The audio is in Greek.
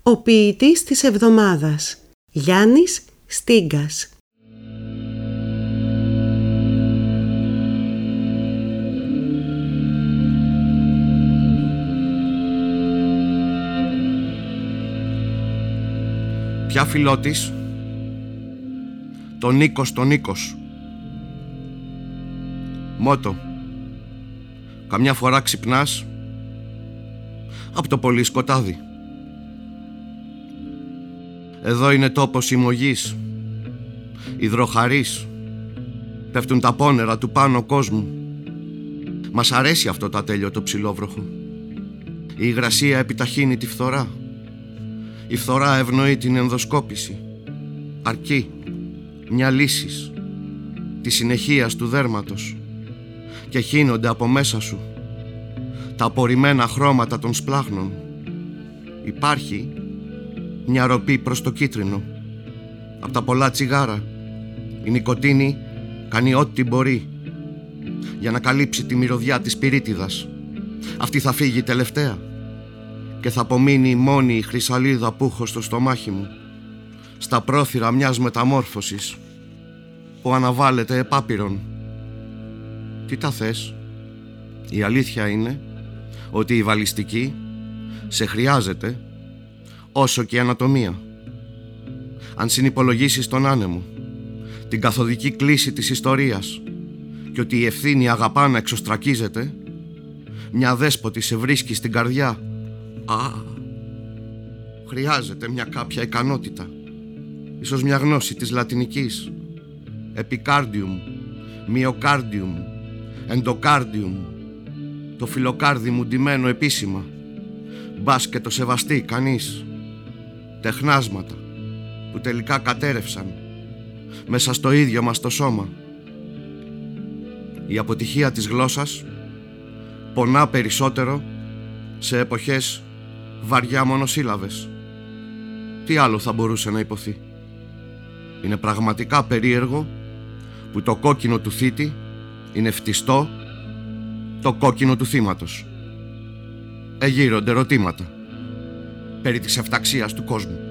Ο ποιητής της εβδομάδας, Γιάννης Στίγκας. Ποια φιλότης? Τον Νίκος. Μότο. Καμιά φορά ξυπνάς απ' το πολύ σκοτάδι. Εδώ είναι τόπος ημωγής, υδροχαρής. Πέφτουν τα πόνερα του πάνω κόσμου. Μας αρέσει αυτό το ατέλειωτο ψηλόβροχο. Η υγρασία επιταχύνει τη φθορά. Η φθορά ευνοεί την ενδοσκόπηση. Αρκεί μια λύσης της συνεχείας του δέρματος και χύνονται από μέσα σου τα απορριμμένα χρώματα των σπλάχνων. Υπάρχει μια ροπή προς το κίτρινο. Απ' τα πολλά τσιγάρα η νικοτίνη κάνει ό,τι μπορεί για να καλύψει τη μυρωδιά της πυρίτιδας. Αυτή θα φύγει τελευταία και θα απομείνει μόνη η χρυσαλίδα που έχω στο στομάχι μου, στα πρόθυρα μιας μεταμόρφωσης που αναβάλλεται επάπειρον. Τι τα θες? Η αλήθεια είναι ότι η βαλιστική σε χρειάζεται όσο και η ανατομία. Αν συνυπολογίσεις τον άνεμο, την καθοδική κλίση της ιστορίας και ότι η ευθύνη αγαπά να εξωστρακίζεται, μια δέσποτη σε βρίσκει στην καρδιά. Χρειάζεται μια κάποια ικανότητα, ίσως μια γνώση της λατινικής. Επικάρδιουμ, μυοκάρδιουμ, εντοκάρδιουμ. Το φιλοκάρδι μου ντυμένο επίσημα, μπας και το σεβαστεί κανείς. Τεχνάσματα που τελικά κατέρευσαν μέσα στο ίδιο μας το σώμα. Η αποτυχία της γλώσσας πονά περισσότερο σε εποχές βαριά μονοσύλλαβες. Τι άλλο θα μπορούσε να υποθεί? Είναι πραγματικά περίεργο που το κόκκινο του θήτη είναι φτιστό το κόκκινο του θύματος. Εγείρονται ερωτήματα περί της εφταξίας του κόσμου.